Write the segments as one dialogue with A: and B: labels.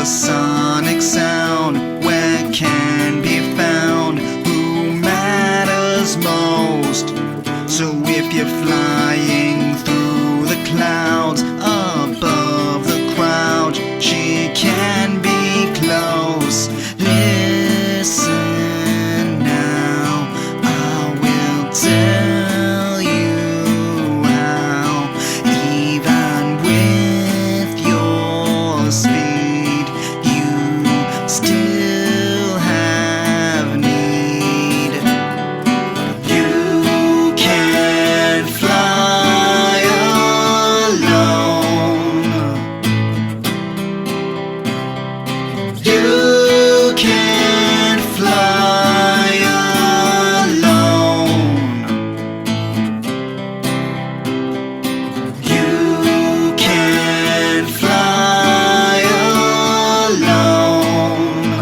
A: a sonic sound where can be found who matters most. So if you're flying through the clouds above the crowd, she can be close. Listen now, I will tell you how. Even with your speed, you still have need. You can't fly alone. You can't fly alone. You can't fly alone.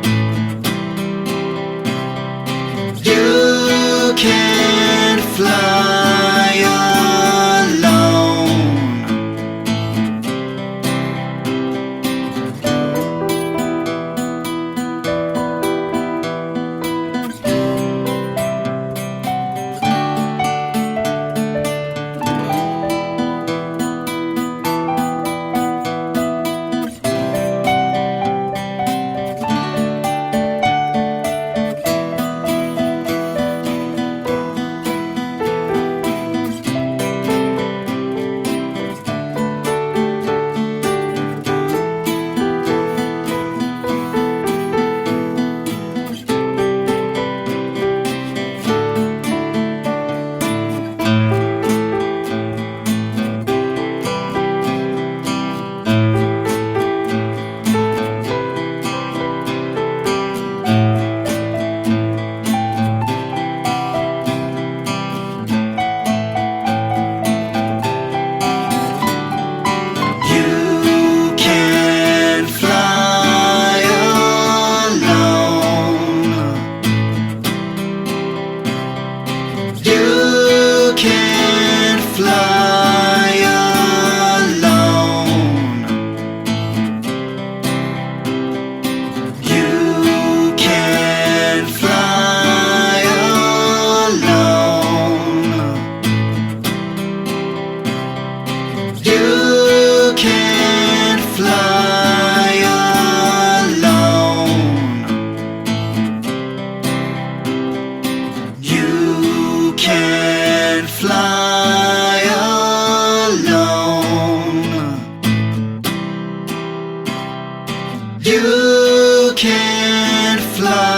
A: You can't fly alone. You can't fly alone. You can't fly alone. You can't fly alone. You can't fly alone. You can't fly alone. You can't fly